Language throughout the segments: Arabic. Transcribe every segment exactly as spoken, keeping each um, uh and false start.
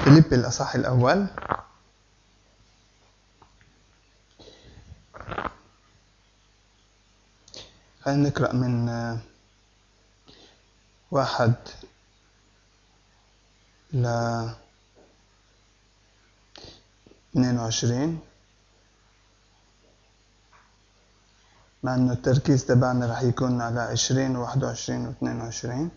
فيليبي الأصحاح الأول. خلينا نقرأ من واحد ل اثنين وعشرين، مع أنه التركيز تبعنا رح يكون على عشرين وواحد وعشرين واثنين وعشرين.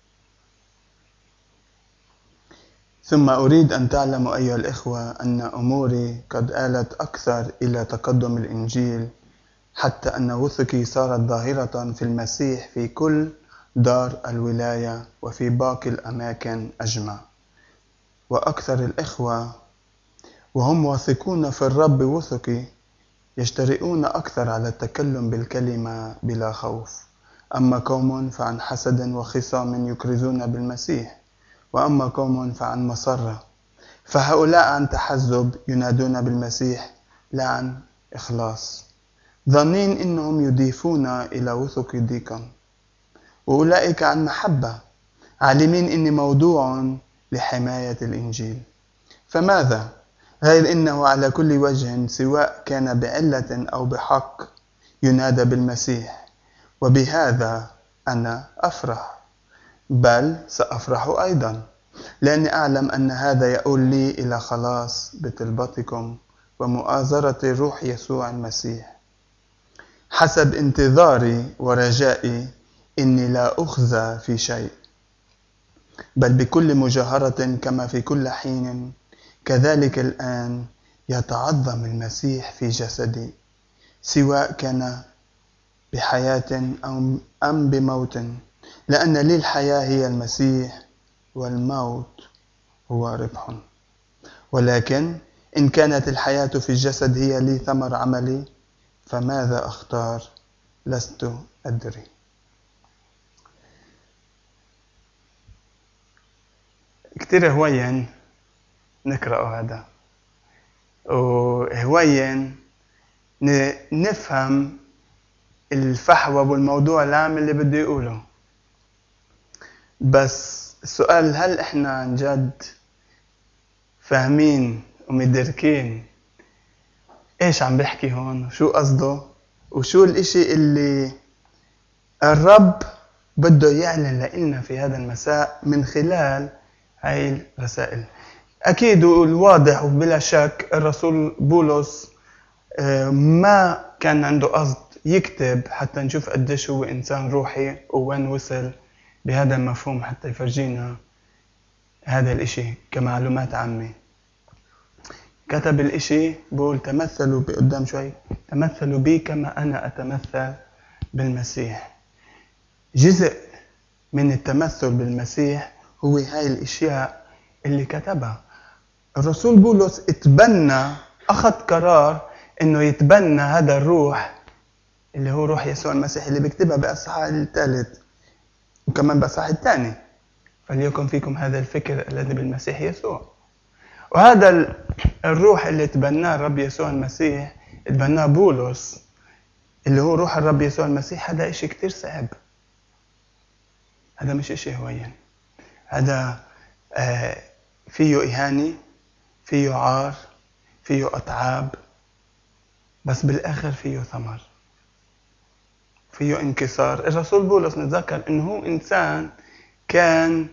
ثم أريد أن تعلموا أيها الإخوة أن أموري قد آلت أكثر إلى تقدم الإنجيل، حتى أن وثقي صارت ظاهرة في المسيح في كل دار الولاية وفي باقي الأماكن أجمع. وأكثر الإخوة وهم واثقون في الرب وثقي يجترئون أكثر على التكلم بالكلمة بلا خوف. أما قوم فعن حسد وخصام يكرزون بالمسيح، وأما قوم فعن مسرة، فهؤلاء عن تحزب ينادون بالمسيح لا عن إخلاص، ظنين إنهم يضيفون إلى وثق ضيقا. وأولئك عن محبة، عالمين إني موضوع لحماية الإنجيل. فماذا؟ غير إنه على كل وجه سواء كان بعلة أو بحق ينادى بالمسيح، وبهذا أنا أفرح، بل سأفرح أيضا، لأني أعلم أن هذا يؤول لي إلى خلاص بطلبتكم ومؤازرة روح يسوع المسيح، حسب انتظاري ورجائي إني لا أخزى في شيء، بل بكل مجاهرة كما في كل حين كذلك الآن يتعظم المسيح في جسدي، سواء كان بحياة أم بموت، لأن لي الحياة هي المسيح والموت هو ربح. ولكن إن كانت الحياة في الجسد هي لي ثمر عملي، فماذا أختار لست أدري. كتير هوين نقرأ هذا، وهوين نفهم الفحوى والموضوع العام اللي بده يقوله. بس السؤال، هل احنا عن جد فاهمين ومدركين ايش عم بيحكي هون وشو قصده وشو الاشي اللي الرب بده يعلن لنا في هذا المساء من خلال هاي الرسائل؟ اكيد والواضح وبلا شك الرسول بولس ما كان عنده قصد يكتب حتى نشوف قديش هو انسان روحي وين وصل بهذا المفهوم، حتى يفرجينا هذا الاشي كمعلومات عامة. كتب الاشي بقول تمثلوا بقدام شوي، تمثلوا بي كما انا اتمثل بالمسيح. جزء من التمثل بالمسيح هو هاي الاشياء اللي كتبها الرسول بولس. اتبنى، اخذ قرار انه يتبنى هذا الروح اللي هو روح يسوع المسيح اللي بيكتبها بأصحاح الثالث وكمان بأصحاح الثاني، فليكن فيكم هذا الفكر الذي بالمسيح يسوع. وهذا الروح اللي تبناه الرب يسوع المسيح، تبناه بولس، اللي هو روح الرب يسوع المسيح. هذا إشي كتير صعب، هذا مش إشي هوين، هذا آه فيه إهانة، فيه عار، فيه أتعاب، بس بالآخر فيه ثمر، فيه انكسار. الرسول بولس نتذكر إنه هو إنسان كان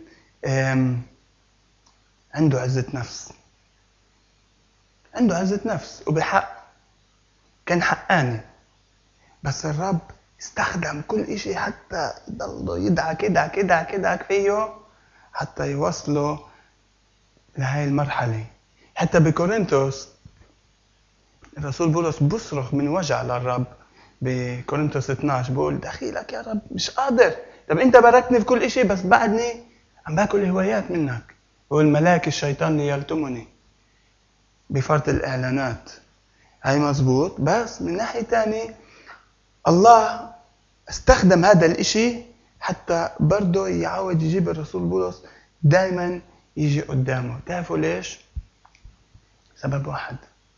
عنده عزة نفس، عنده عزة نفس وبحق، كان حقاني، بس الرب استخدم كل إشي حتى يضله يدعك يدعك يدعك يدعك فيه حتى يوصله لهاي المرحلة. حتى بكورنثوس الرسول بولس بصرخ من وجع للرب بكورنثوس اثناشر، بقول دخيلك يا رب مش قادر، طب انت باركني في كل إشي بس بعدني عم باكل هوايات منك، والملاك الشيطان يلتمني بفرط الإعلانات. هاي مزبوط، بس من ناحية تانية الله استخدم هذا الإشي حتى برضه يعود يجيب الرسول بولس دايما يجي قدامه. تعرفوا ليش؟ سبب واحد،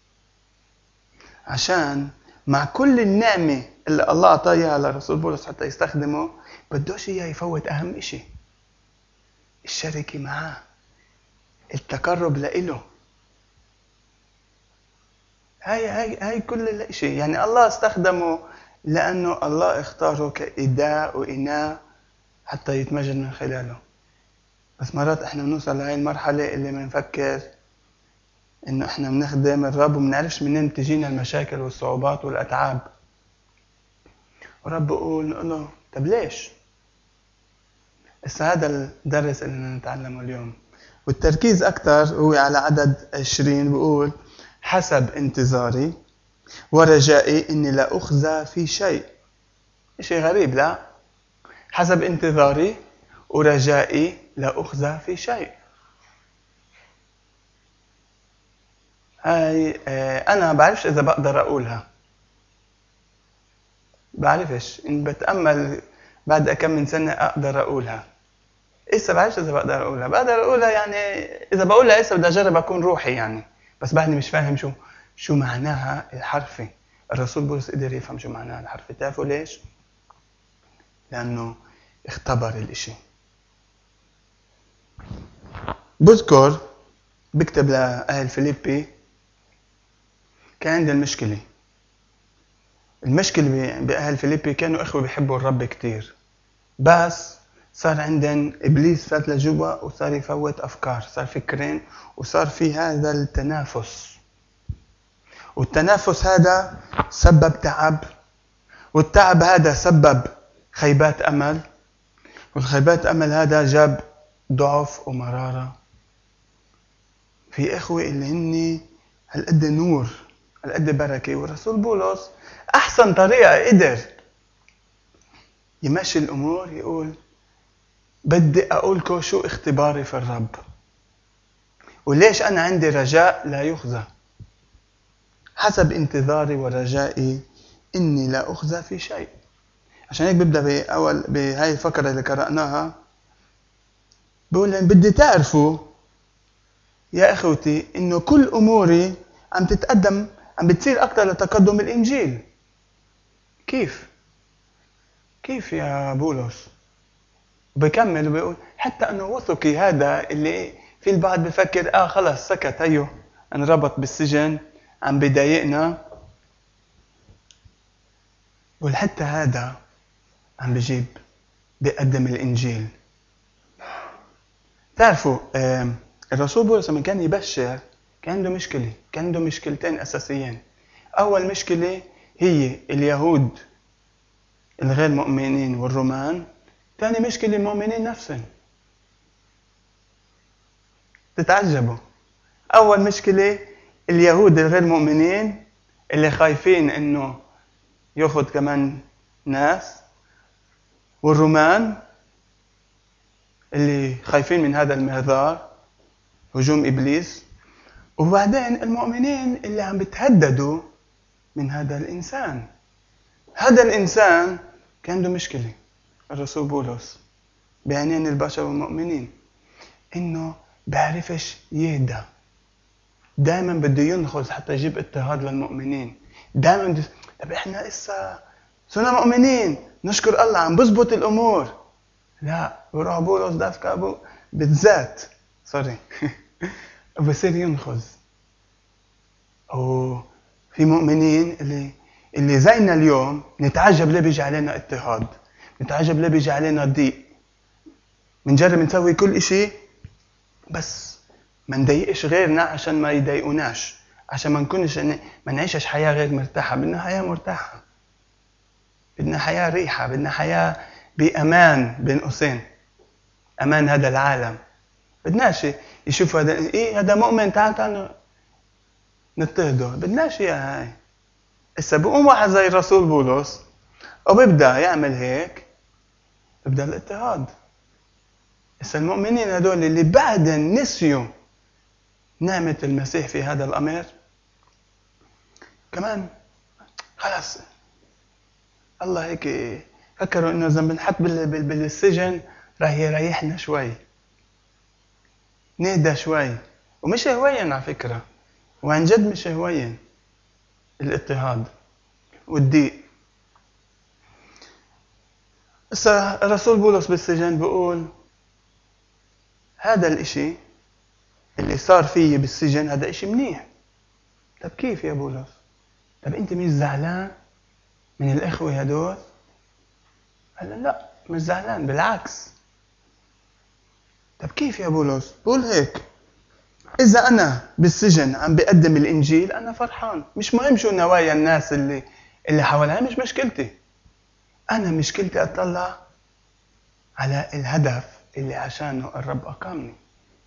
عشان مع كل النعمة اللي الله أعطاها للرسول بولس حتى يستخدمه، بدوش إياه يفوت أهم إشي، الشركة معاه، التقرب لإله. هاي هاي هاي كل الشيء، يعني الله استخدمه لأنه الله اختاره كإداء وإناء حتى يتمجد من خلاله. بس مرات احنا بنوصل لهي المرحلة اللي بنفكر انه احنا بنخدم الرب ومنعرفش منين تجينا المشاكل والصعوبات والأتعاب. ورب بقول نقول له طب ليش؟ بس هذا الدرس اللي بدنا نتعلمه اليوم، والتركيز أكتر هو على عدد عشرين. بقول حسب انتظاري ورجائي إني لا أخزى في شيء. شيء غريب، لا؟ حسب انتظاري ورجائي لا أخزى في شيء. هاي اه أنا بعرفش إذا بقدر أقولها، بعرفش إن بتأمل بعد كم من سنة أقدر أقولها. إيسا بعرفش إذا بقدر أقولها، بقدر أقولها يعني إذا بقولها إيسا بدي أجرب أكون روحي يعني، بس بعدني مش فاهم شو شو معناها الحرفي. الرسول بولس قدر يفهم شو معناها الحرفي. تعرفوا ليش؟ لأنه اختبر الإشي. بذكر بكتب لأهل فيليبي كان عندي المشكلة المشكلة بأهل فيليبي كانوا إخوة بيحبوا الرب كتير، بس صار عندن إبليس فات لجوا وصار يفوت أفكار، صار فكرين وصار في هذا التنافس، والتنافس هذا سبب تعب، والتعب هذا سبب خيبات أمل، والخيبات أمل هذا جاب ضعف ومرارة. في إخوة اللي هني هالقد نور هالقد بركة، والرسول بولس أحسن طريقة قدر يمشي الأمور يقول بدي أقولكم شو اختباري في الرب وليش أنا عندي رجاء لا يخزى. حسب انتظاري ورجائي إني لا أخزى في شيء. عشان هيك ببدأ بأول بهاي الفقرة اللي قرأناها بقول لهم بدي تعرفوا يا أخوتي إنه كل أموري عم تتقدم عم بتصير أكتر لتقدم الإنجيل. كيف؟ كيف يا بولس؟ بكمل وبيقول حتى أنه وثقي هذا اللي في البعض بفكر آه خلص سكت هيو انربط بالسجن عم بيضايقنا، بقول حتى هذا عم بجيب بيقدم الإنجيل. تعرفوا الرسول بولس لما كان يبشر كان عنده مشكلة كان عنده مشكلتين أساسيين. أول مشكلة هي اليهود الغير مؤمنين والرومان، ثاني مشكلة المؤمنين نفسهم. تتعجبوا، أول مشكلة اليهود الغير مؤمنين اللي خايفين إنه يأخذ كمان ناس، والرومان اللي خايفين من هذا المهذار هجوم إبليس، وبعدين المؤمنين اللي عم بتهددوا من هذا الإنسان. هذا الإنسان كان عنده مشكلة الرسول بولس بعينين البشر والمؤمنين، إنه بعرفش يهدى، دائما بده ينخذ حتى يجيب اضطهاد للمؤمنين. دائما بده طب إحنا إسا صرنا مؤمنين نشكر الله عم بزبط الأمور، لا بروح بولس دافك أبو بالذات سوري وبصير ينخذ. وفي مؤمنين اللي اللي زينا اليوم نتعجب ليه بيجي علينا اضطهاد، نتعجب ليه بيجي علينا ضيق، منجرب نسوي كل إشي بس ما نضايقش غيرنا عشان ما يضايقوناش، عشان ما نكونش ما نعيشش حياة غير مرتاحة. بدنا حياة مرتاحة، بدنا حياة ريحة، بدنا حياة بأمان بين قوسين، أمان هذا العالم. بدناش يشوف هذا إيه هذا مؤمن تعال تعال نضطهده، بدناش يا هاي. إسا بقوم واحد زي الرسول بولس وبيبدأ يعمل هيك ببدأ الاضطهاد. إسا المؤمنين هذول اللي بعدين نسيوا نعمة المسيح في هذا الأمر كمان خلاص الله هيك فكروا إنه إذا بنحط بالسجن راح يريحنا شوي نهدى شوي. ومش هوين على فكرة، وعن جد مش هوين الاضطهاد والضيق. إسا الرسول بولس بالسجن بيقول هذا الإشي اللي صار فيي بالسجن هذا إشي منيح. طب كيف يا بولس؟ طب أنت مش زعلان من الإخوة هدول؟ قال لا مش زعلان، بالعكس. طب كيف يا بولس؟ بقول هيك: إذا أنا بالسجن عم بقدم الإنجيل أنا فرحان، مش مهم شو نوايا الناس اللي اللي حواليا، مش مشكلتي. أنا مشكلتي أطلع على الهدف اللي عشانه الرب أقامني.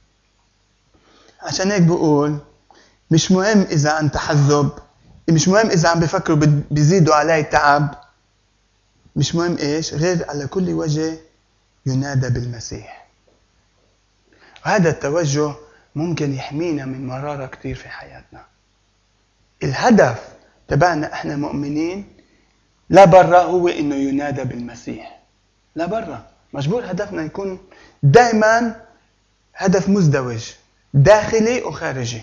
عشان هيك بقول مش مهم إذا عن تحزب، مش مهم إذا عم بفكروا بيزيدوا علي تعب، مش مهم إيش غير على كل وجه ينادى بالمسيح. وهذا التوجه ممكن يحمينا من مرارة كتير في حياتنا. الهدف تبعنا احنا مؤمنين لا برا هو انه ينادى بالمسيح، لا برا. مجبور هدفنا يكون دائما هدف مزدوج، داخلي وخارجي.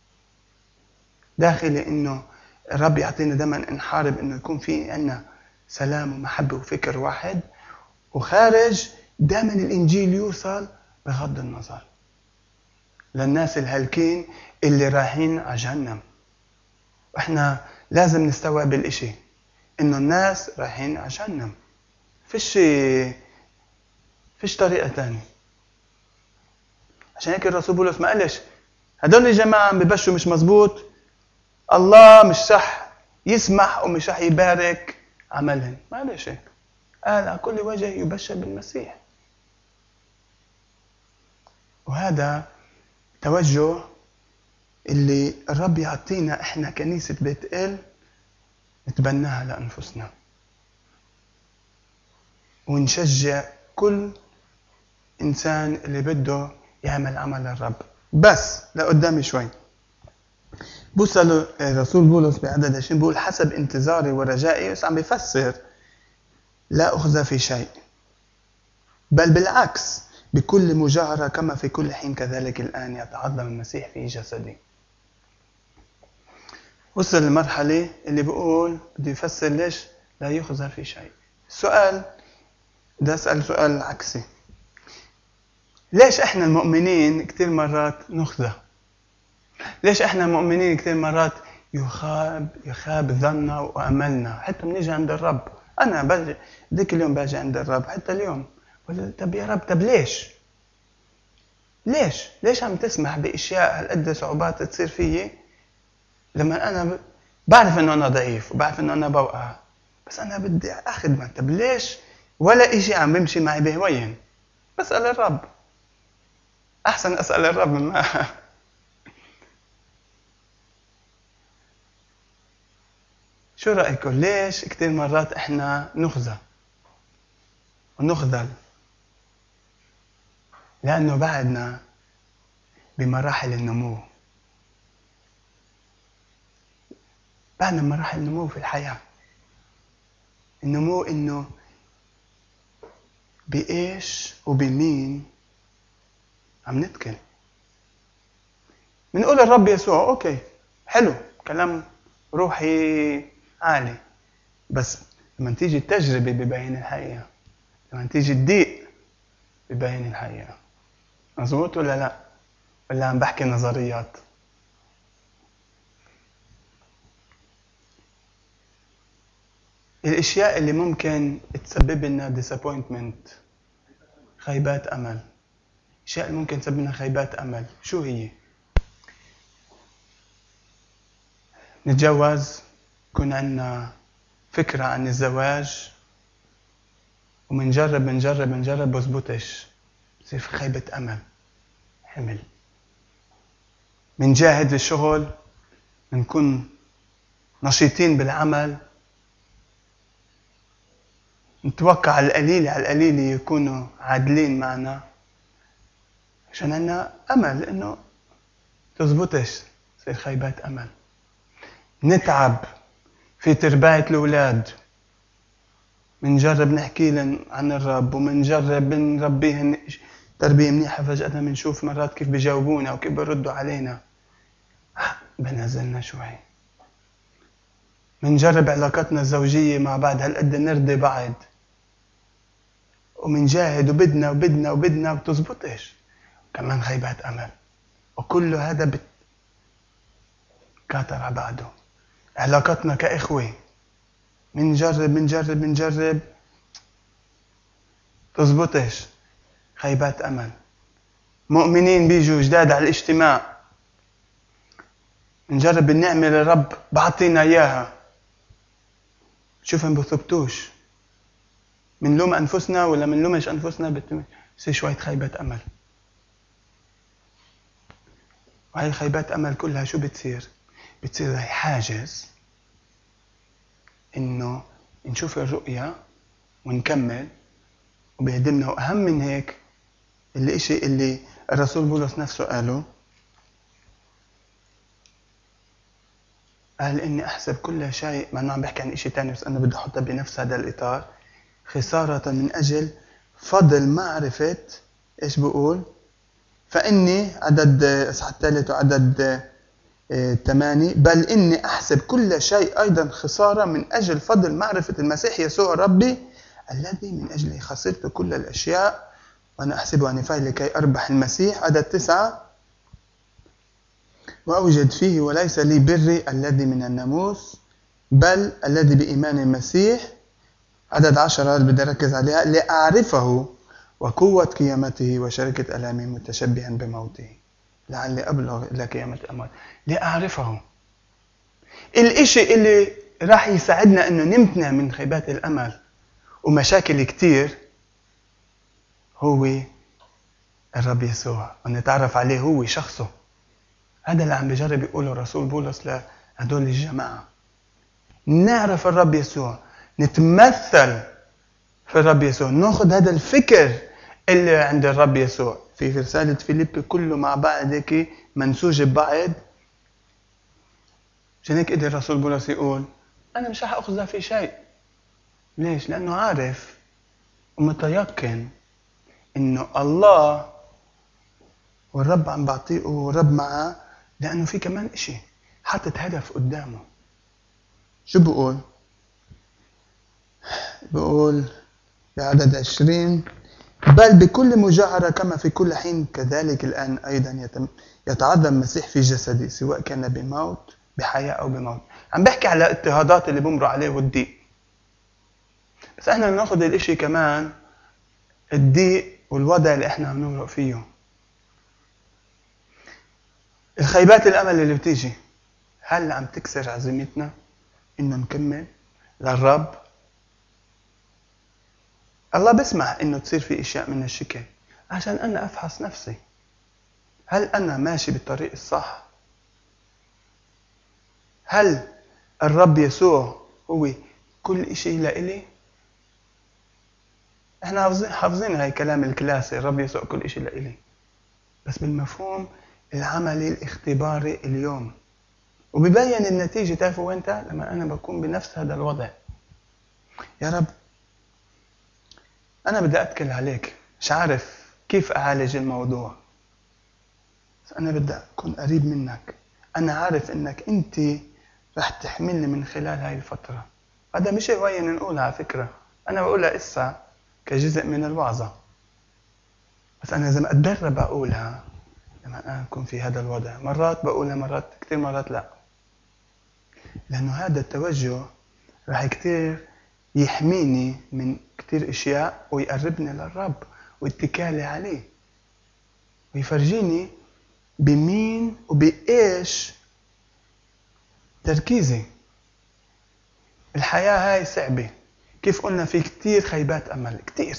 داخلي انه الرب يعطينا دائما نحارب انه يكون في عنا سلام ومحبة وفكر واحد، وخارج دائما الانجيل يوصل بغض النظر للناس الهالكين اللي رايحين على جهنم. واحنا لازم نستوعب الاشي انه الناس رايحين على جهنم، فيش فيش طريقة تانية. عشان هيك الرسول بولس ما قالش هدول الجماعة عم ببشوا مش مزبوط، الله مش رح يسمح ومش رح يبارك عملهم. ما قالش هيك، قال على كل وجه يبشر بالمسيح. وهذا توجه اللي الرب يعطينا احنا كنيسة بيت إل نتبناها لأنفسنا، ونشجع كل إنسان اللي بده يعمل عمل الرب. بس لقدامي شوي بوصل الرسول بولس بعدد عشرين بيقول حسب انتظاري ورجائي، بس عم بيفسر لا أخزى في شيء، بل بالعكس بكل مجاهرة كما في كل حين كذلك الآن يتعظم المسيح في جسدي. وصل المرحلة اللي بيقول بده يفسر ليش لا يخزى في شيء. السؤال ده أسأل سؤال عكسي: ليش احنا المؤمنين كتير مرات نخزى؟ ليش احنا المؤمنين كتير مرات يخاب يخاب ظننا وأملنا حتى بنيجي عند الرب؟ أنا باجي ذيك اليوم باجي عند الرب حتى اليوم بقول طب يا رب طب ليش؟ ليش؟ ليش عم تسمح بأشياء هالقد صعوبات تصير فيي لما أنا بعرف إنه أنا ضعيف وبعرف إنه أنا بوقع، بس أنا بدي أخذ من طب ليش ولا إشي عم بمشي معي بهوين؟ بسأل الرب. أحسن أسأل الرب ما شو رأيكم ليش كتير مرات إحنا نخزى ونخذل؟ لأنه بعدنا بمراحل النمو، بعدنا بمراحل النمو في الحياة. النمو إنه بإيش وبمين عم نتكلم. بنقول الرب يسوع أوكي حلو، كلام روحي عالي، بس لما تيجي التجربة ببين الحقيقة، لما تيجي الضيق ببين الحقيقة. مظبوط ولا لا؟ ولا عم بحكي نظريات؟ الاشياء اللي ممكن تسبب لنا disappointment، خيبات امل. الاشياء اللي ممكن تسبب لنا خيبات امل شو هي؟ نتجوز، يكون عندنا فكرة عن الزواج ومنجرب منجرب منجرب بزبطش، بصير في خيبة امل، حمل. منجاهد في الشغل، منكون نشيطين بالعمل، نتوقع على القليل على القليل يكونوا عادلين معنا عشان عنا أمل إنه تزبطش، تصير خيبات أمل. نتعب في تربية الأولاد، منجرب نحكي لهم عن الرب ومنجرب نربيهم تربية منيحة، فجأة منشوف مرات كيف بيجاوبونا وكيف بيردوا علينا، بنزلنا شوي. منجرب علاقتنا الزوجية مع بعض هالقد نرضي بعض ومنجاهد وبدنا وبدنا وبدنا وتزبطش، كمان خيبات أمل. وكل هذا بتكاثر على بعضه. علاقتنا كإخوة منجرب منجرب منجرب تزبطش، خيبات أمل. مؤمنين بيجوا جداد على الاجتماع، نجرب النعمة اللي الرب بعطينا إياها، شوف ما بثبتوش، منلوم أنفسنا ولا منلومش أنفسنا، بتصير شوية خيبات أمل. وهي الخيبات أمل كلها شو بتصير؟ بتصير هي حاجز إنه نشوف الرؤية ونكمل وبيهدمنا. وأهم من هيك اللي إشي اللي الرسول بولس نفسه قاله، قال إني أحسب كل شيء، مع إنه عم بحكي عن إشي تاني بس أنا بدي أحطها بنفس هذا الإطار، خسارة من أجل فضل معرفة إيش بقول؟ فإني عدد إصحاح الثالث وعدد ثمانية، بل إني أحسب كل شيء أيضا خسارة من أجل فضل معرفة المسيح يسوع ربي، الذي من أجله خسرت كل الأشياء وأنا أحسبها نفاية لكي أربح المسيح. عدد تسعة، وأوجد فيه وليس لي بري الذي من الناموس بل الذي بإيمان المسيح. عدد عشرة اللي بدي أركز عليها، لأعرفه وقوة قيامته وشركة ألامه متشبها بموته لعلي أبلغ إلى قيامة الأموات. لأعرفه، الإشي اللي راح يساعدنا إنه نمتنع من خيبات الأمل ومشاكل كتير هو الرب يسوع، ونتعرف عليه هو شخصه. هذا اللي عم بجرب يقوله الرسول بولس لهدول الجماعة، نعرف الرب يسوع، نتمثل في الرب يسوع، ناخذ هذا الفكر اللي عند الرب يسوع. في رسالة فيليبي كله مع بعض هيك منسوج ببعض. عشان هيك قدر الرسول بولس يقول أنا مش رح أخذ في شيء. ليش؟ لأنه عارف ومتيقن إنه الله والرب عم بعطيه والرب معه، لأنه في كمان إشي حاطط هدف قدامه. شو بقول؟ بقول بعدد عشرين، بل بكل مجاهرة كما في كل حين كذلك الآن أيضا يتعظم المسيح في جسدي، سواء كان بموت بحياة أو بموت. عم بحكي على اضطهادات اللي بمروا عليه والضيق، بس احنا ناخذ الاشي كمان الضيق والوضع اللي احنا عم نمرق فيه. الخيبات الأمل اللي بتيجي هل عم تكسر عزيمتنا إنه نكمل للرب؟ الله بسمح إنه تصير في أشياء من الشكل عشان أنا أفحص نفسي، هل أنا ماشي بالطريق الصح؟ هل الرب يسوع هو كل إشي لإلي؟ إحنا حافظين حافظين هاي كلام الكلاسي، الرب يسوع كل إشي لإلي، بس بالمفهوم العملي الاختباري اليوم. وبيبين النتيجة، تعرفوا وين؟ لما أنا بكون بنفس هذا الوضع. يا رب أنا بدي أتكل عليك، مش عارف كيف أعالج الموضوع، بس أنا بدي أكون قريب منك. أنا عارف إنك أنت رح تحملني من خلال هاي الفترة. هذا مش هواية نقولها على فكرة، أنا بقولها إسا كجزء من الوعظة، بس أنا لازم أتدرب أقولها لما أنا أكون في هذا الوضع. مرات بقولها، مرات كتير مرات لا، لأنه هذا التوجه رح كتير يحميني من كتير اشياء ويقربني للرب واتكالي عليه ويفرجيني بمين وبايش تركيزي. الحياة هاي صعبة، كيف قلنا في كتير خيبات امل كتير،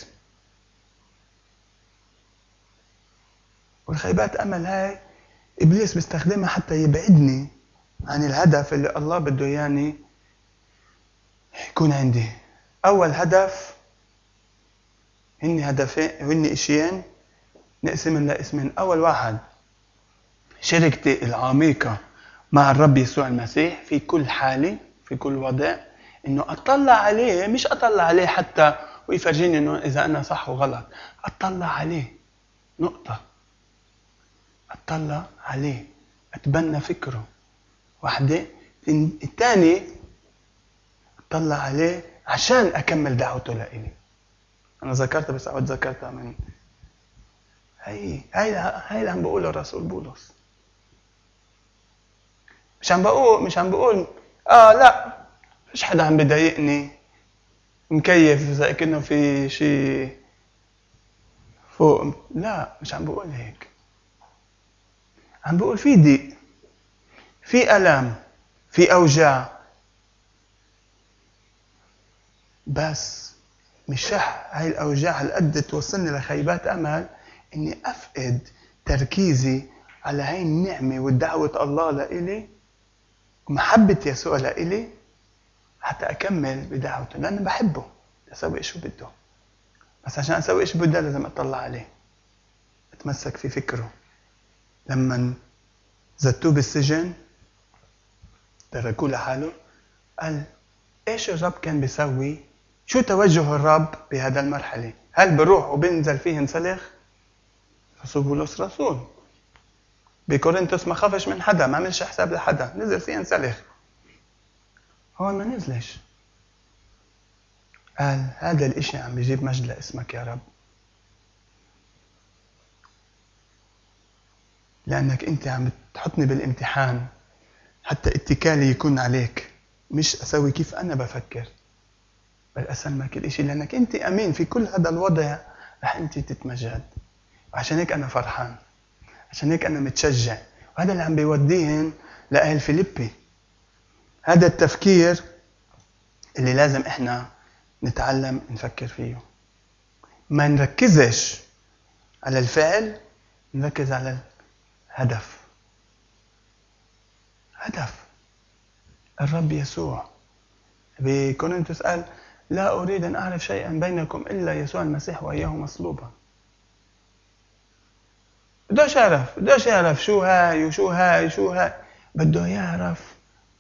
والخيبات امل هاي ابليس بيستخدمها حتى يبعدني عن الهدف اللي الله بده ياني يكون عندي. أول هدف هن هدفين، هن إشيين نقسم لاسمين. أول واحد شركتي العميقة مع الرب يسوع المسيح في كل حالة في كل وضع، إنه أطلع عليه، مش أطلع عليه حتى ويفرجيني إنه إذا أنا صح وغلط، أطلع عليه نقطة، أطلع عليه أتبنى فكره واحدة. الثاني أطلع عليه عشان أكمل دعوته لإلي. أنا ذكرتها بس أعود ذكرتها من هاي هاي هاي اللي عم بقوله الرسول بولس. مش عم بقول مش عم بقول اه لا فيش حدا عم بضايقني مكيف زي كأنه في شيء فوق. لا مش عم بقول هيك، عم بقول في ضيق، في ألم، في أوجاع، بس مش رح هاي الأوجاع هالقد توصلني لخيبات أمل إني أفقد تركيزي على هاي النعمة والدعوة الله لإلي ومحبة يسوع لإلي حتى أكمل بدعوته، لأنه بحبه أسوي إيش بده. بس عشان أسوي إيش بده لازم أطلع عليه، أتمسك في فكره. لما زتوه بالسجن تركوه لحاله، قال إيش الرب كان بيسوي؟ شو توجه الرب بهذا المرحلة؟ هل بروح وبنزل فيه انسلخ؟ رسول بولس رسول بكورنثوس ما خافش من حدا، ما عملش حساب لحدا، نزل فيه انسلخ. هون ما نزلش، قال هذا الاشي عم بيجيب مجد لاسمك يا رب، لأنك أنت عم تحطني بالامتحان حتى اتكالي يكون عليك، مش أسوي كيف أنا بفكر، بل أسلمك الإشي لأنك أنت أمين في كل هذا الوضع، رح أنت تتمجد. وعشان هيك أنا فرحان، عشان هيك أنا متشجع. وهذا اللي عم بيوديهن لأهل فيليبي، هذا التفكير اللي لازم إحنا نتعلم نفكر فيه. ما نركزش على الفعل، نركز على الهدف. هدف الرب يسوع. بكورنثوس قال لا أريد أن أعرف شيئا بينكم إلا يسوع المسيح وإياه مصلوبا. بدوش يعرف بدوش يعرف شو هاي وشو هاي شو هاي، بده يعرف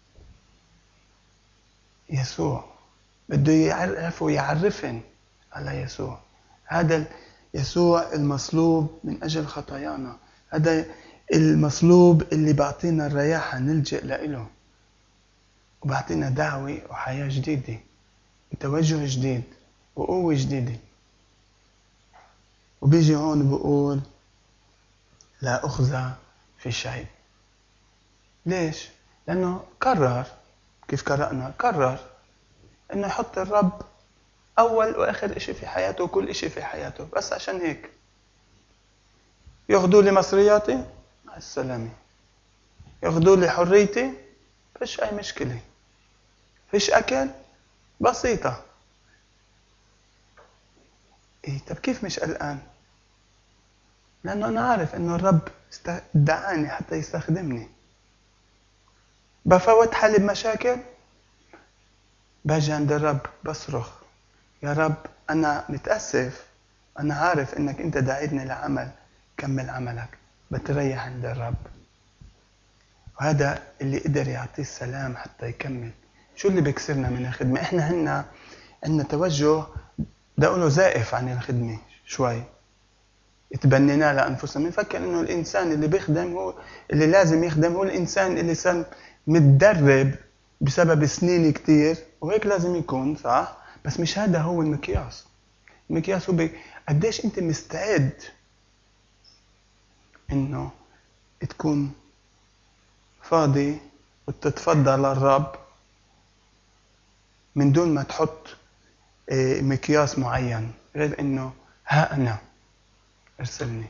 يسوع، بده يعرف ويعرفن على يسوع. هذا يسوع المصلوب من أجل خطايانا، هذا المصلوب اللي بعطينا الرياحة نلجئ لإله، وبعطينا دعوة وحياة جديدة وتوجه جديد وقوة جديدة. وبيجي هون بقول لا أخزى في شيء. ليش؟ لأنه قرر، كيف قرأنا، قرر إنه يحط الرب أول وآخر إشي في حياته وكل إشي في حياته. بس عشان هيك ياخدوا لي مصرياتي مع السلامة، ياخدوا لي حريتي فيش أي مشكلة، فيش أكل بسيطة. إيه طب كيف مش قلقان؟ لأنه أنا عارف إنه الرب دعاني حتى يستخدمني. بفوت حالي بمشاكل، باجي عند الرب بصرخ يا رب أنا متأسف، أنا عارف إنك أنت دعيتني لعمل، كمل عملك. بتريح عند الرب، وهذا اللي قدر يعطيه السلام حتى يكمل. شو اللي بيكسرنا من الخدمة؟ إحنا هنا عندنا توجه بدي أقوله زائف عن الخدمة شوي، اتبنينا لأنفسنا، بنفكر إنه الإنسان اللي بيخدم هو اللي لازم يخدم، هو الإنسان اللي صار متدرب بسبب سنين كتير، وهيك لازم يكون صح. بس مش هذا هو المقياس. المقياس هو قديش أنت مستعد إنه تكون فاضي وتتفضل للرب من دون ما تحط مقياس معين غير إنه ها أنا ارسلني.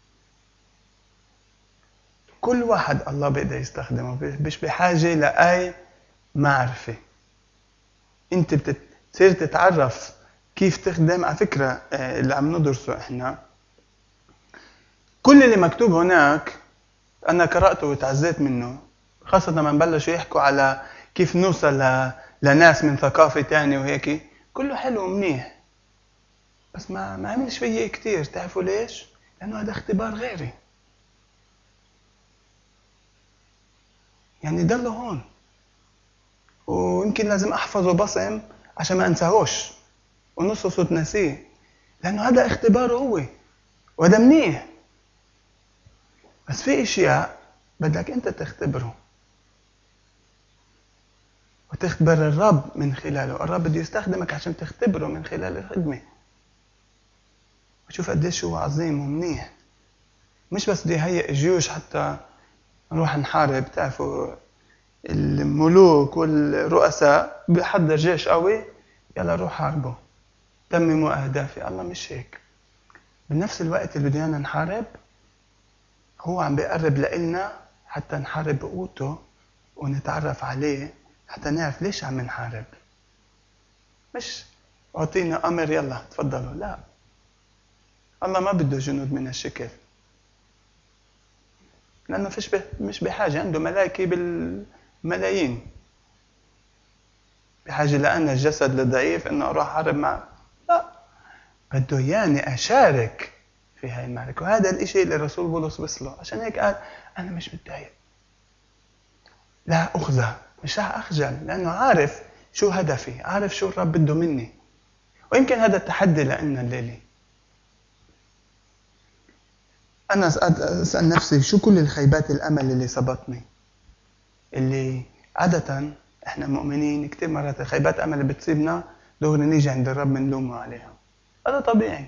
كل واحد الله بيقدر يستخدمه، مش بحاجة لأي معرفة. انت بتصير تتعرف كيف تخدم. على فكرة اللي عم ندرسه احنا كل اللي مكتوب هناك انا قرأته وتعزيت منه، خاصة لما بلشوا يحكوا على كيف نوصل ل... لناس من ثقافة تانية وهيك، كله حلو ومنيح، بس ما ما عملش فيه كتير. تعرفوا ليش؟ لأنه هذا اختبار غيري. يعني ضل هون، ويمكن لازم أحفظه بصم عشان ما أنساهوش ونصه تنسيه، لأنه هذا اختباره هو وهذا منيح. بس في اشياء بدك انت تختبره وتختبر الرب من خلاله. الرب بده يستخدمك عشان تختبره من خلال الخدمة، وشوف قديش هو عظيم ومنيح. مش بس بدي هيئ جيوش حتى نروح نحارب. تعرفوا الملوك والرؤساء بيحضر جيش قوي، يلا روح حاربوا تمموا أهدافي. الله مش هيك. بنفس الوقت اللي بدنا نحارب هو عم بيقرب لإلنا حتى نحارب بقوته ونتعرف عليه، حتى نعرف ليش عم نحارب. مش أعطينا أمر يلا تفضلوا، لا، الله ما بده جنود من الشكل، لأنه فيش مش بحاجة، عنده ملائكة بالملايين، بحاجة لأن الجسد الضعيف إنه أروح أحارب معه، لا، بده ياني أشارك في هاي المعركة. وهذا الإشي اللي الرسول بولس وصله، عشان هيك قال أنا مش متضايق، لا أخزى، مش رح أخجل، لأنه عارف شو هدفي، عارف شو الرب بده مني. ويمكن هذا التحدي لنا الليلة. أنا أسأل نفسي شو كل الخيبات الأمل اللي صبتني، اللي عادة إحنا مؤمنين كتير مرات الخيبات أمل اللي بتصيبنا دغري نيجي عند الرب منلومه عليها، هذا طبيعي.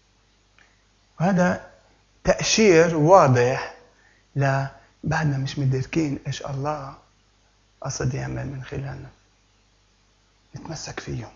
وهذا تأشير واضح لا بعدنا مش مدركين إيش الله قصد يعمل من خلالنا. نتمسك فيه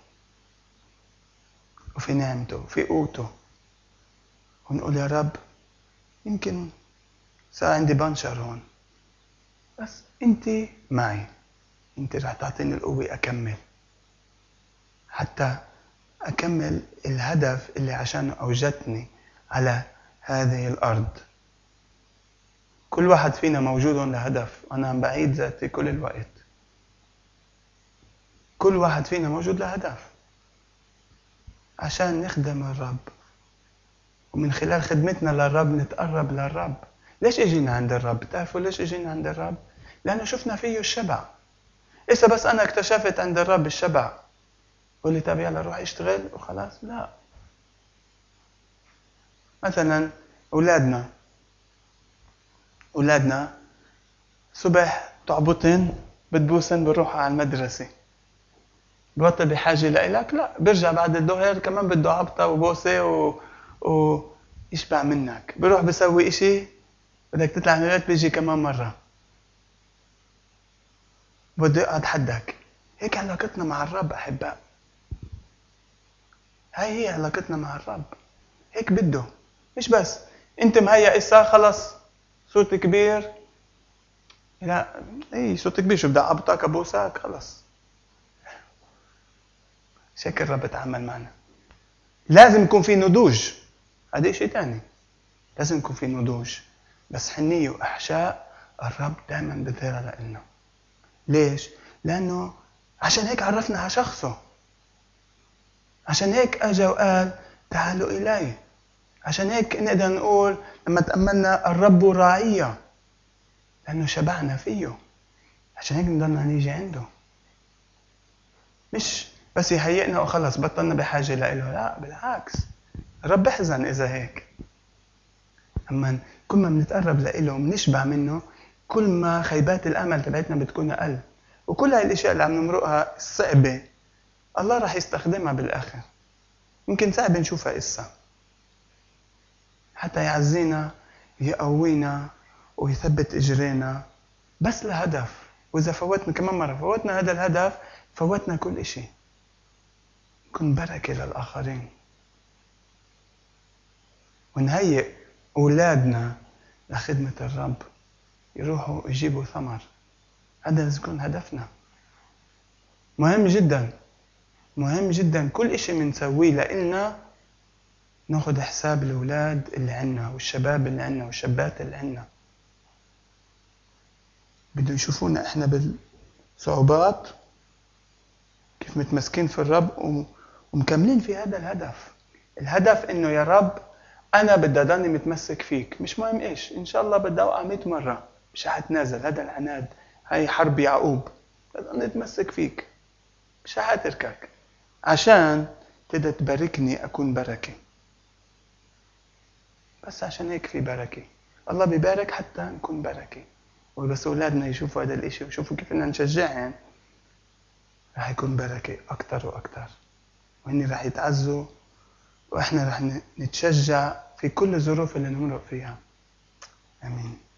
وفي نعمته وفي قوته، ونقول يا رب يمكن صار عندي بنشر هون، بس انت معي، انت رح تعطيني القوة أكمل، حتى أكمل الهدف اللي عشانه أوجدتني على هذه الأرض. كل واحد فينا موجود لهدف، أنا عم بعيد ذاتي كل الوقت، كل واحد فينا موجود لهدف عشان نخدم الرب، ومن خلال خدمتنا للرب نتقرب للرب. ليش اجينا عند الرب؟ بتعرفوا ليش اجينا عند الرب؟ لأنه شفنا فيه الشبع. إذا بس أنا اكتشفت عند الرب الشبع قولي طب يلا روح اشتغل وخلاص، لا. مثلا أولادنا أولادنا صبح تعبطن بتبوسن بروحوا على المدرسة، ببطل بحاجة لإلك؟ لا، برجع بعد الظهر كمان بده عبطة وبوسة و... ويشبع منك، بروح بسوي إشي بدك تطلع من البيت بيجي كمان مرة بده يقعد حدك. هيك علاقتنا مع الرب أحباء، هاي هي علاقتنا مع الرب، هيك بده. مش بس انت مهيأ إسا خلص صوت كبير، لا اي صوت كبير شو بدي أعبطك أبوسك خلص. شكل الرب بتعامل معنا. لازم يكون في نضوج، هذا شيء تاني، لازم يكون في نضوج، بس حنية وإحشاء الرب دائما بظهرها لنا. ليش؟ لأنه عشان هيك عرفنا على شخصه، عشان هيك أجا وقال تعالوا إلي، عشان هيك نقدر نقول لما تأملنا الرب راعية، لأنه شبعنا فيه، عشان هيك نضلنا نيجي عنده. مش بس يهيئنا وخلص بطلنا بحاجة لإله، لا بالعكس، الرب بحزن إذا هيك. أما كل ما بنتقرب لإله وبنشبع منه كل ما خيبات الأمل تبعتنا بتكون أقل، وكل هاي الأشياء اللي عم نمرقها الصعبة الله راح يستخدمها بالآخر. يمكن صعب نشوفها إسا حتى يعزينا يقوينا ويثبت إجرينا بس لهدف. وإذا فوتنا كمان مرة فوتنا هذا الهدف فوتنا كل إشي. كن بركة للآخرين ونهيئ أولادنا لخدمة الرب يروحوا يجيبوا ثمر. هذا لازم يكون هدفنا. مهم جدا مهم جدا كل إشي منسويه لإلنا ناخد حساب الأولاد اللي عنا والشباب اللي عنا والشابات اللي عنا. بدهم يشوفونا إحنا بالصعوبات كيف متمسكين في الرب ومكملين في هذا الهدف. الهدف إنه يا رب أنا بدي أضلني متمسك فيك، مش مهم إيش، إن شاء الله بدي أوقع مئة مرة مش هتنازل. هذا العناد، هاي حرب يعقوب، بدي أضلني أتمسك فيك مش هتركك عشان تقدر تباركني أكون بركة. بس عشان هيك في بركة، الله بيبارك حتى نكون بركة. وبس أولادنا يشوفوا هذا الإشي ويشوفوا كيف إننا نشجعهم راح يكون بركة أكتر وأكتر، وإني راح يتعزوا وإحنا راح نتشجع في كل الظروف اللي نمرق فيها. آمين.